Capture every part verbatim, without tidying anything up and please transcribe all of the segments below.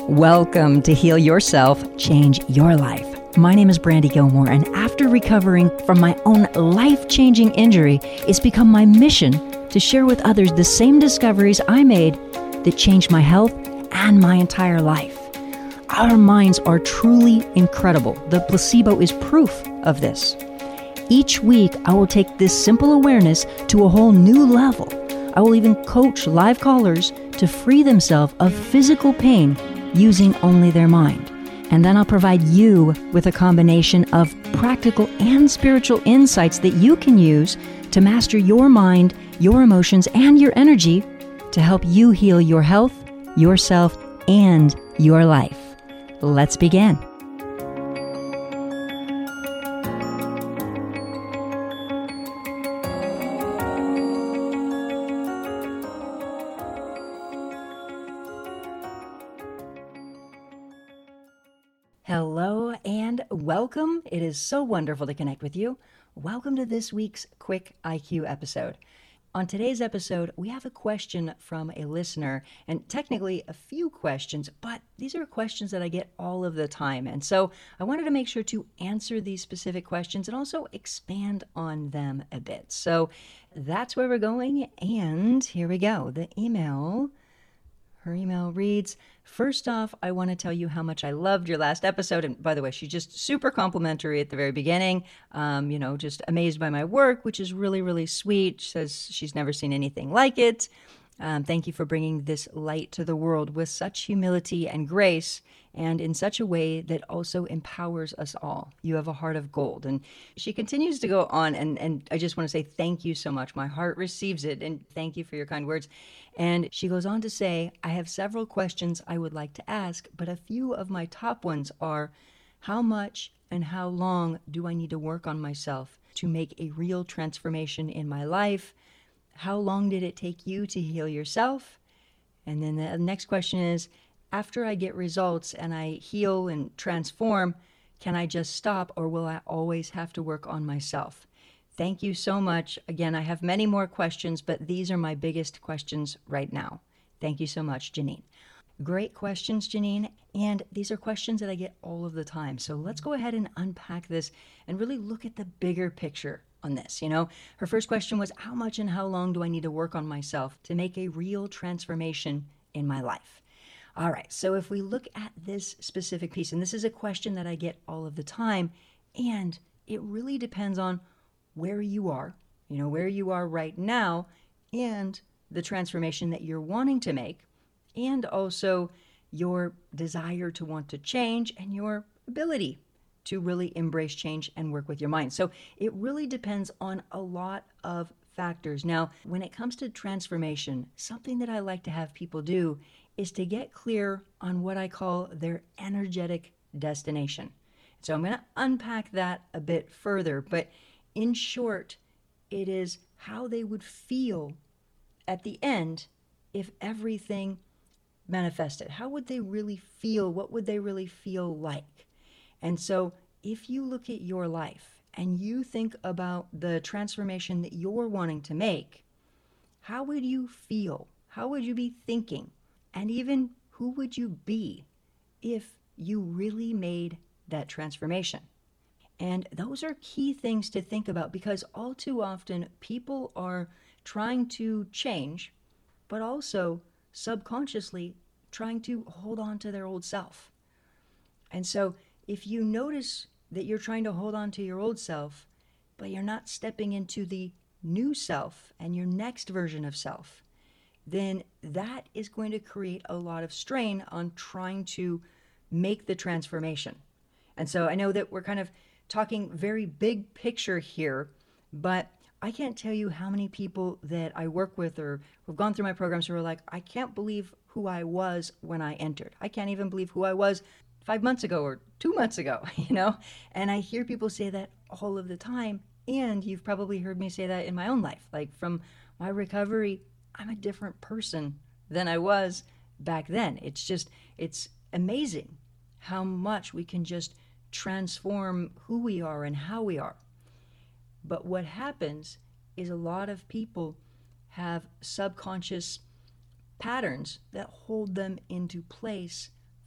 Welcome to Heal Yourself, Change Your Life. My name is Brandy Gilmore, and after recovering from my own life-changing injury, it's become my mission to share with others the same discoveries I made that changed my health and my entire life. Our minds are truly incredible. The placebo is proof of this. Each week, I will take this simple awareness to a whole new level. I will even coach live callers to free themselves of physical pain using only their mind. And then I'll provide you with a combination of practical and spiritual insights that you can use to master your mind, your emotions, and your energy to help you heal your health, yourself, and your life. Let's begin. Hello and welcome. It is so wonderful to connect with you. Welcome to this week's Quick I Q episode. On today's episode, we have a question from a listener, and technically a few questions, but these are questions that I get all of the time. And so I wanted to make sure to answer these specific questions and also expand on them a bit. So that's where we're going. And here we go. The email, her email reads, first off, I want to tell you how much I loved your last episode. And by the way, she's just super complimentary at the very beginning. Um, you know, just amazed by my work, which is really, really sweet. She says she's never seen anything like it. Um, thank you for bringing this light to the world with such humility and grace, and in such a way that also empowers us all. You have a heart of gold. And she continues to go on, and, and I just want to say thank you so much. My heart receives it, and thank you for your kind words. And she goes on to say, I have several questions I would like to ask, but a few of my top ones are, how much and how long do I need to work on myself to make a real transformation in my life? How long did it take you to heal yourself? And then the next question is, after I get results and I heal and transform, can I just stop, or will I always have to work on myself? Thank you so much. Again, I have many more questions, but these are my biggest questions right now. Thank you so much, Janine. Great questions, Janine. And these are questions that I get all of the time. So let's go ahead and unpack this and really look at the bigger picture on this. You know, her first question was, how much and how long do I need to work on myself to make a real transformation in my life? All right, so if we look at this specific piece, and this is a question that I get all of the time, and it really depends on where you are, you know, where you are right now, and the transformation that you're wanting to make, and also your desire to want to change and your ability to really embrace change and work with your mind. So it really depends on a lot of factors. Now, when it comes to transformation, something that I like to have people do is to get clear on what I call their energetic destination. So I'm going to unpack that a bit further, but in short, it is how they would feel at the end if everything manifested. How would they really feel? What would they really feel like? And so if you look at your life and you think about the transformation that you're wanting to make, how would you feel? How would you be thinking? And even who would you be if you really made that transformation? And those are key things to think about, because all too often people are trying to change, but also subconsciously trying to hold on to their old self. And so if you notice that you're trying to hold on to your old self, but you're not stepping into the new self and your next version of self, then that is going to create a lot of strain on trying to make the transformation. And so I know that we're kind of talking very big picture here, but I can't tell you how many people that I work with or who've gone through my programs who are like, I can't believe who I was when I entered. I can't even believe who I was five months ago or two months ago, you know? And I hear people say that all of the time. And you've probably heard me say that in my own life. Like from my recovery, I'm a different person than I was back then. It's just, it's amazing how much we can just transform who we are and how we are. But what happens is a lot of people have subconscious patterns that hold them into place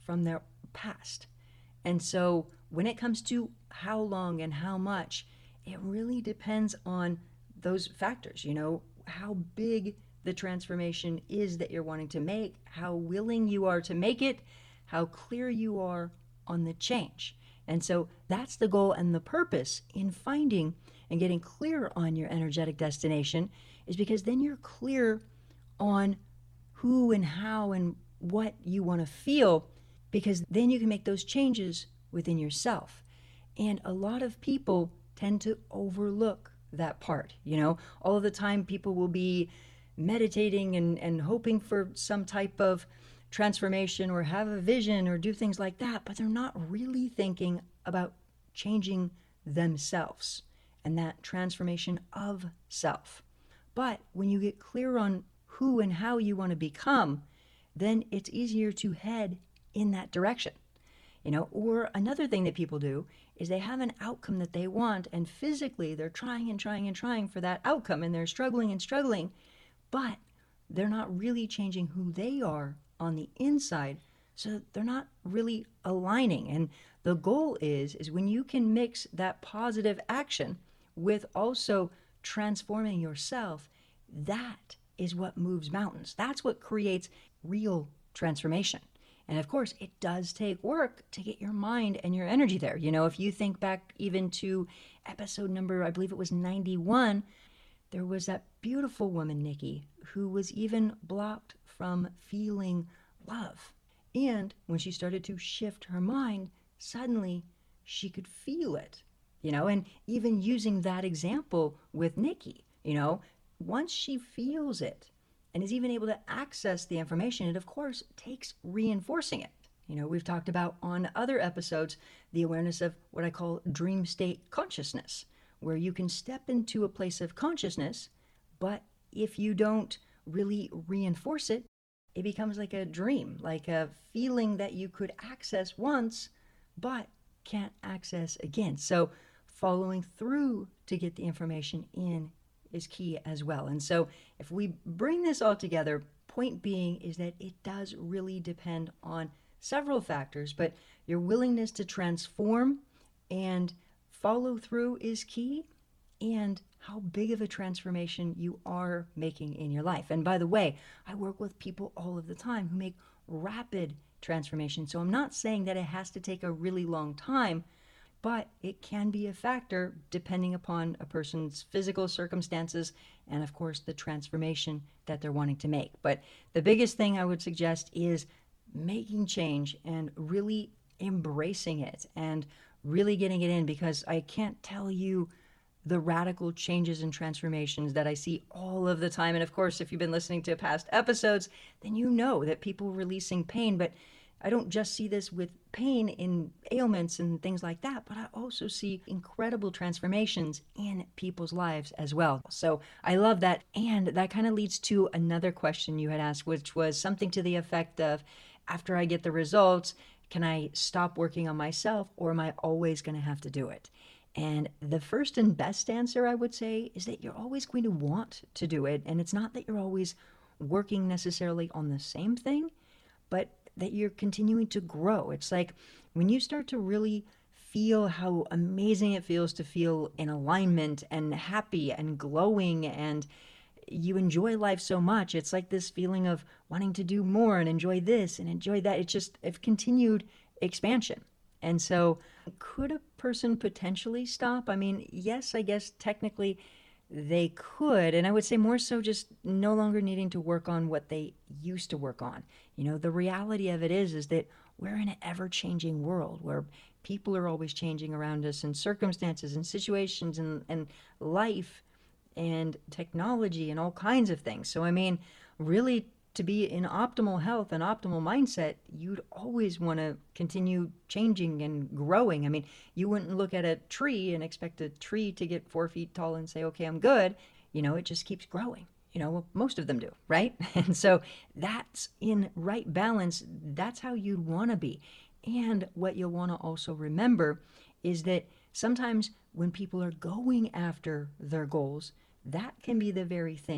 from their past. And so when it comes to how long and how much, it really depends on those factors, you know, how big the transformation is that you're wanting to make, how willing you are to make it, how clear you are on the change. And so that's the goal and the purpose in finding and getting clear on your energetic destination, is because then you're clear on who and how and what you want to feel, because then you can make those changes within yourself. And a lot of people tend to overlook that part. You know, all of the time people will be meditating and, and hoping for some type of transformation or have a vision or do things like that, but they're not really thinking about changing themselves and that transformation of self. But when you get clear on who and how you want to become, then it's easier to head in that direction. You know, or another thing that people do is they have an outcome that they want, and physically they're trying and trying and trying for that outcome, and they're struggling and struggling, but they're not really changing who they are on the inside, so they're not really aligning. And the goal is is when you can mix that positive action with also transforming yourself, that is what moves mountains. That's what creates real transformation. And of course, it does take work to get your mind and your energy there. You know, if you think back even to episode number, I believe it was ninety-one, there was that beautiful woman, Nikki, who was even blocked from feeling love. And when she started to shift her mind, suddenly she could feel it, you know, and even using that example with Nikki, you know, once she feels it and is even able to access the information, it of course takes reinforcing it. You know, we've talked about on other episodes the awareness of what I call dream state consciousness, where you can step into a place of consciousness, but if you don't really reinforce it, it becomes like a dream, like a feeling that you could access once, but can't access again. So following through to get the information in is key as well. And so if we bring this all together, point being is that it does really depend on several factors, but your willingness to transform and follow through is key, and how big of a transformation you are making in your life. And by the way, I work with people all of the time who make rapid transformation. So I'm not saying that it has to take a really long time, but it can be a factor depending upon a person's physical circumstances and, of course, the transformation that they're wanting to make. But the biggest thing I would suggest is making change and really embracing it and really getting it in, because I can't tell you the radical changes and transformations that I see all of the time. And of course, if you've been listening to past episodes, then you know that people releasing pain, but I don't just see this with pain in ailments and things like that, but I also see incredible transformations in people's lives as well. So I love that. And that kind of leads to another question you had asked, which was something to the effect of, after I get the results, can I stop working on myself, or am I always going to have to do it? And the first and best answer, I would say, is that you're always going to want to do it. And it's not that you're always working necessarily on the same thing, but that you're continuing to grow. It's like when you start to really feel how amazing it feels to feel in alignment and happy and glowing, and you enjoy life so much, it's like this feeling of wanting to do more and enjoy this and enjoy that. It's just a continued expansion. And so could a person potentially stop? I mean, yes, I guess technically they could. And I would say more so just no longer needing to work on what they used to work on. You know, the reality of it is, is that we're in an ever-changing world where people are always changing around us, and circumstances and situations and, and life and technology and all kinds of things. So, I mean, really, to be in optimal health and optimal mindset, you'd always want to continue changing and growing. I mean, you wouldn't look at a tree and expect a tree to get four feet tall and say, okay, I'm good. You know, it just keeps growing. You know, well, most of them do, right? And so that's in right balance. That's how you'd want to be. And what you'll want to also remember is that sometimes when people are going after their goals, that can be the very thing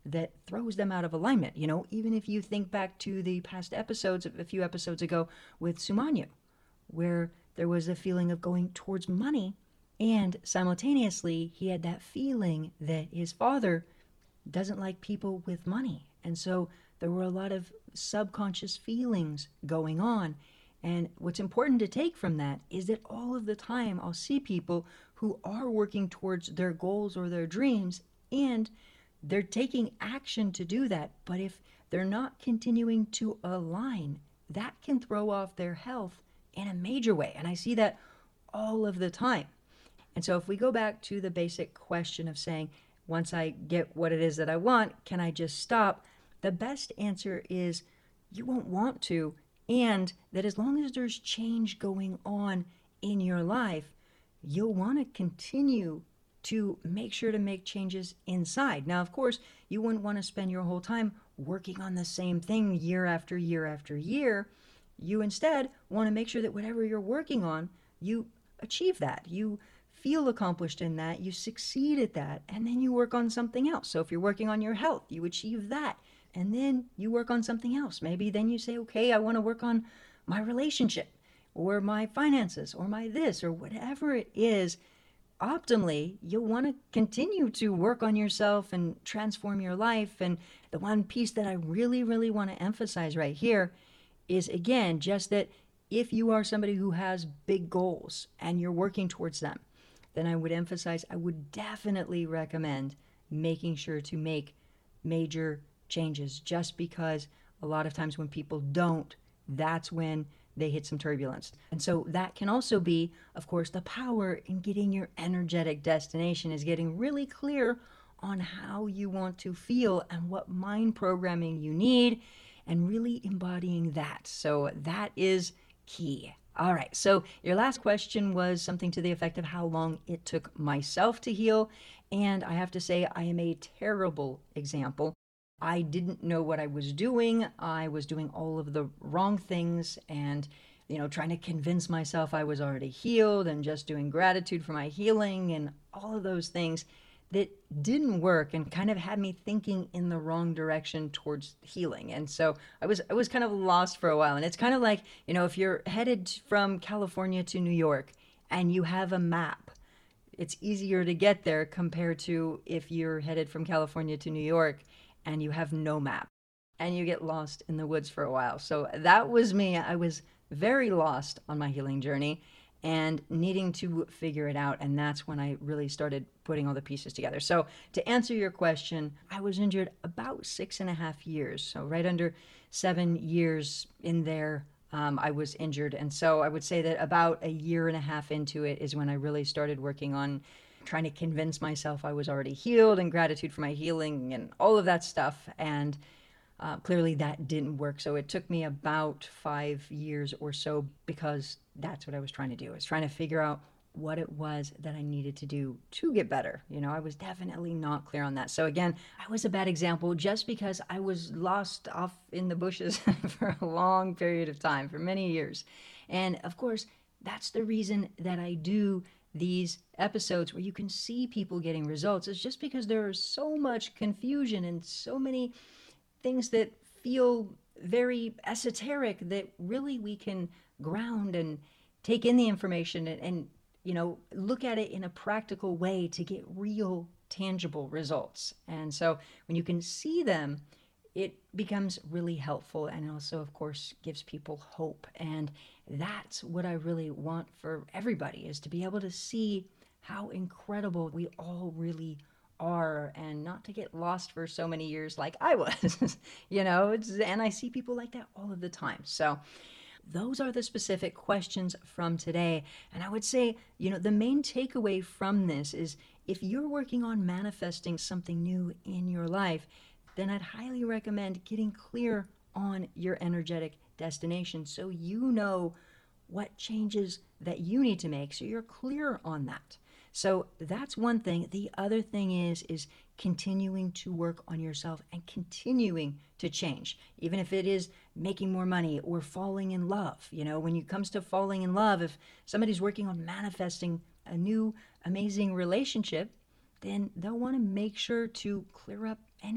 that throws them out of alignment. You know, even if you think back to the past episodes, a few episodes ago with Sumanyu, where there was a feeling of going towards money, and simultaneously he had that feeling that his father doesn't like people with money. And so there were a lot of subconscious feelings going on. And what's important to take from that is that all of the time I'll see people who are working towards their goals or their dreams, and they're taking action to do that. But if they're not continuing to align, that can throw off their health in a major way. And I see that all of the time. And so if we go back to the basic question of saying, once I get what it is that I want, can I just stop? The best answer is you won't want to, and that as long as there's change going on in your life, you'll want to continue to make sure to make changes inside. Now, of course, you wouldn't want to spend your whole time working on the same thing year after year after year. You instead want to make sure that whatever you're working on, you achieve that. You feel accomplished in that, you succeed at that, and then you work on something else. So if you're working on your health, you achieve that, and then you work on something else. Maybe then you say, okay, I want to work on my relationship or my finances or my this or whatever it is. Optimally, you'll want to continue to work on yourself and transform your life. And the one piece that I really, really want to emphasize right here is, again, just that if you are somebody who has big goals and you're working towards them, then I would emphasize, I would definitely recommend making sure to make major changes, just because a lot of times when people don't, that's when they hit some turbulence. And so that can also be, of course, the power in getting your energetic destination is getting really clear on how you want to feel and what mind programming you need, and really embodying that. So that is key. All right, so your last question was something to the effect of how long it took myself to heal. And I have to say, I am a terrible example. I didn't know what I was doing. I was doing all of the wrong things and, you know, trying to convince myself I was already healed and just doing gratitude for my healing and all of those things that didn't work and kind of had me thinking in the wrong direction towards healing. And so I was I was kind of lost for a while. And it's kind of like, you know, if you're headed from California to New York and you have a map, it's easier to get there compared to if you're headed from California to New York and you have no map and you get lost in the woods for a while. So that was me. I was very lost on my healing journey and needing to figure it out. And that's when I really started putting all the pieces together. So to answer your question, I was injured about six and a half years. So right under seven years in there, um, I was injured. And so I would say that about a year and a half into it is when I really started working on trying to convince myself I was already healed and gratitude for my healing and all of that stuff. And Uh, clearly that didn't work. So it took me about five years or so because that's what I was trying to do. I was trying to figure out what it was that I needed to do to get better. You know, I was definitely not clear on that. So again, I was a bad example just because I was lost off in the bushes for a long period of time, for many years. And of course, that's the reason that I do these episodes where you can see people getting results. It's just because there is so much confusion and so many things that feel very esoteric that really we can ground and take in the information and, and you know, look at it in a practical way to get real tangible results. And so when you can see them, it becomes really helpful, and also, of course, gives people hope. And that's what I really want for everybody, is to be able to see how incredible we all really are, and not to get lost for so many years like I was. you know, it's, and I see people like that all of the time. So those are the specific questions from today. And I would say, you know, the main takeaway from this is if you're working on manifesting something new in your life, then I'd highly recommend getting clear on your energetic destination so you know what changes that you need to make, so you're clear on that. So that's one thing. The other thing is, is continuing to work on yourself and continuing to change, even if it is making more money or falling in love. You know, when it comes to falling in love, if somebody's working on manifesting a new, amazing relationship, then they'll want to make sure to clear up any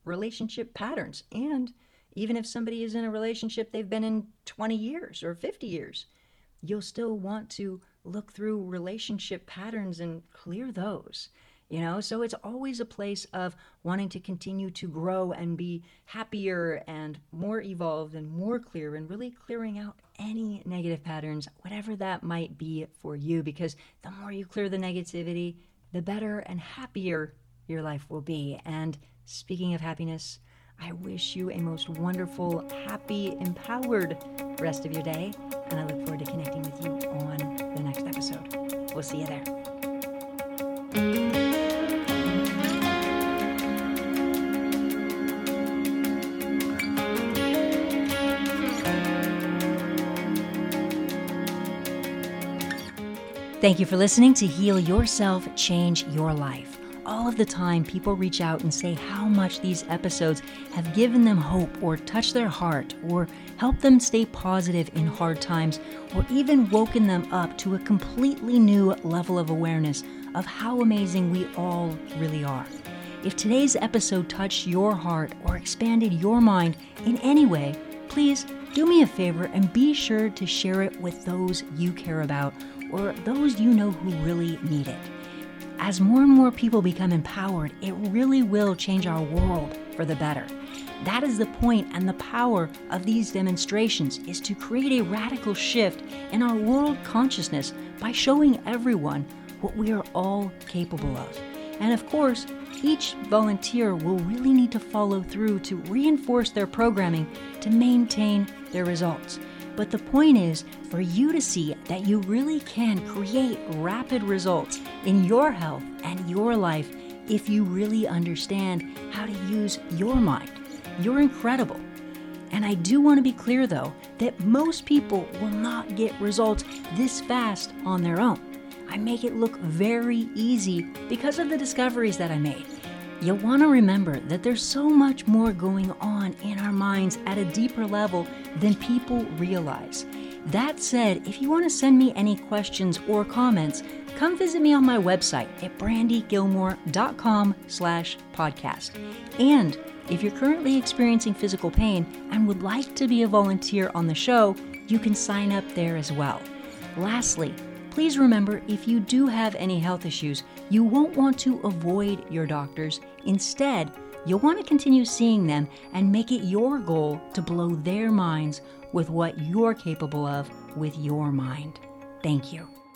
relationship patterns. And even if somebody is in a relationship they've been in twenty years or fifty years, you'll still want to look through relationship patterns and clear those. You know, so it's always a place of wanting to continue to grow and be happier and more evolved and more clear, and really clearing out any negative patterns, whatever that might be for you, because the more you clear the negativity, the better and happier your life will be. And speaking of happiness, I wish you a most wonderful, happy, empowered rest of your day, and I look forward to connecting with you on the next episode. We'll see you there. Thank you for listening to Heal Yourself, Change Your Life. All of the time, people reach out and say how much these episodes have given them hope, or touched their heart, or helped them stay positive in hard times, or even woken them up to a completely new level of awareness of how amazing we all really are. If today's episode touched your heart or expanded your mind in any way, please do me a favor and be sure to share it with those you care about, or those you know who really need it. As more and more people become empowered, it really will change our world for the better. That is the point and the power of these demonstrations, is to create a radical shift in our world consciousness by showing everyone what we are all capable of. And of course, each volunteer will really need to follow through to reinforce their programming to maintain their results. But the point is for you to see that you really can create rapid results in your health and your life if you really understand how to use your mind. You're incredible. And I do want to be clear, though, that most people will not get results this fast on their own. I make it look very easy because of the discoveries that I made. You'll want to remember that there's so much more going on in our minds at a deeper level than people realize. That said, if you want to send me any questions or comments, come visit me on my website at brandygilmore.com slash podcast. And if you're currently experiencing physical pain and would like to be a volunteer on the show, you can sign up there as well. Lastly, please remember, if you do have any health issues, you won't want to avoid your doctors. Instead, you'll want to continue seeing them and make it your goal to blow their minds with what you're capable of with your mind. Thank you.